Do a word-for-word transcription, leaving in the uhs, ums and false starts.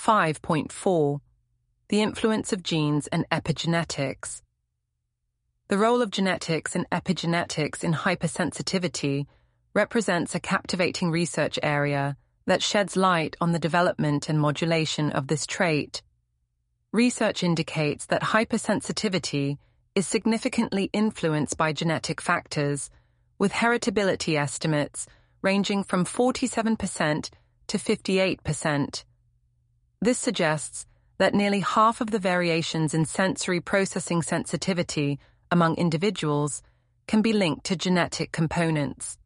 five point four. The influence of genes and epigenetics. The role of genetics and epigenetics in hypersensitivity represents a captivating research area that sheds light on the development and modulation of this trait. Research indicates that hypersensitivity is significantly influenced by genetic factors, with heritability estimates ranging from forty-seven percent to fifty-eight percent. This suggests that nearly half of the variations in sensory processing sensitivity among individuals can be linked to genetic components.